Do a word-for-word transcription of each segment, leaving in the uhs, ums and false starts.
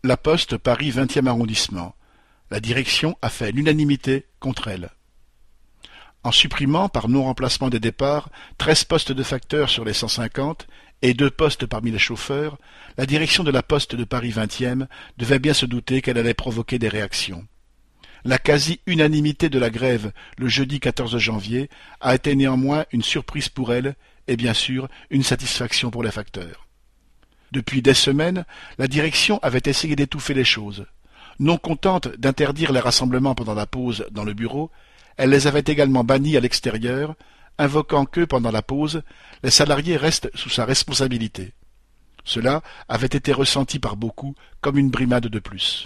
La Poste Paris vingtième arrondissement. La direction a fait l'unanimité contre elle. En supprimant, par non-remplacement des départs, treize postes de facteurs sur les cent cinquante et deux postes parmi les chauffeurs, la direction de la Poste de Paris vingtième devait bien se douter qu'elle allait provoquer des réactions. La quasi-unanimité de la grève le jeudi quatorze janvier a été néanmoins une surprise pour elle et bien sûr une satisfaction pour les facteurs. Depuis des semaines, la direction avait essayé d'étouffer les choses. Non contente d'interdire les rassemblements pendant la pause dans le bureau, elle les avait également bannis à l'extérieur, invoquant que, pendant la pause, les salariés restent sous sa responsabilité. Cela avait été ressenti par beaucoup comme une brimade de plus.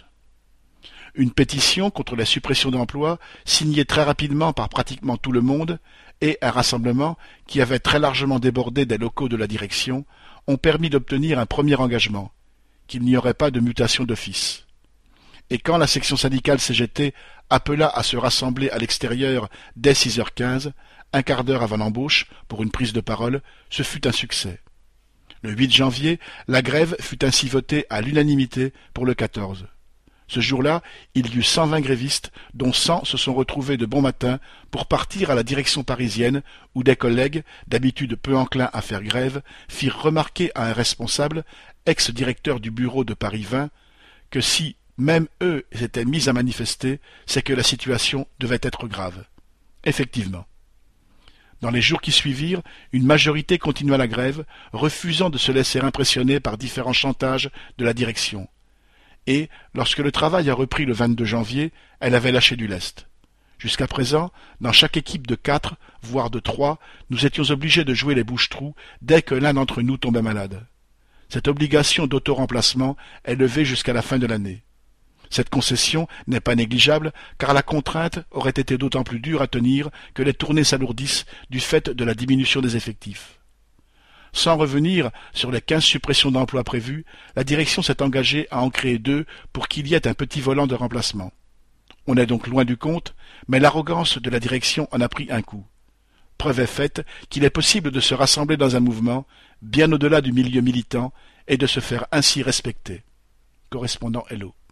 Une pétition contre la suppression d'emplois, signée très rapidement par pratiquement tout le monde, et un rassemblement qui avait très largement débordé des locaux de la direction, ont permis d'obtenir un premier engagement, qu'il n'y aurait pas de mutation d'office. Et quand la section syndicale C G T appela à se rassembler à l'extérieur dès six heures quinze, un quart d'heure avant l'embauche, pour une prise de parole, ce fut un succès. Le huit janvier, la grève fut ainsi votée à l'unanimité pour le quatorze. Ce jour-là, il y eut cent vingt grévistes, dont cent se sont retrouvés de bon matin pour partir à la direction parisienne, où des collègues, d'habitude peu enclins à faire grève, firent remarquer à un responsable, ex-directeur du bureau de Paris vingt, que si même eux s'étaient mis à manifester, c'est que la situation devait être grave. Effectivement. Dans les jours qui suivirent, une majorité continua la grève, refusant de se laisser impressionner par différents chantages de la direction. Et, lorsque le travail a repris le vingt-deux janvier, elle avait lâché du lest. Jusqu'à présent, dans chaque équipe de quatre, voire de trois, nous étions obligés de jouer les bouches-trous dès que l'un d'entre nous tombait malade. Cette obligation d'auto-remplacement est levée jusqu'à la fin de l'année. Cette concession n'est pas négligeable, car la contrainte aurait été d'autant plus dure à tenir que les tournées s'alourdissent du fait de la diminution des effectifs. Sans revenir sur les quinze suppressions d'emplois prévues, la direction s'est engagée à en créer deux pour qu'il y ait un petit volant de remplacement. On est donc loin du compte, mais l'arrogance de la direction en a pris un coup. Preuve est faite qu'il est possible de se rassembler dans un mouvement, bien au-delà du milieu militant, et de se faire ainsi respecter. Correspondant Hello.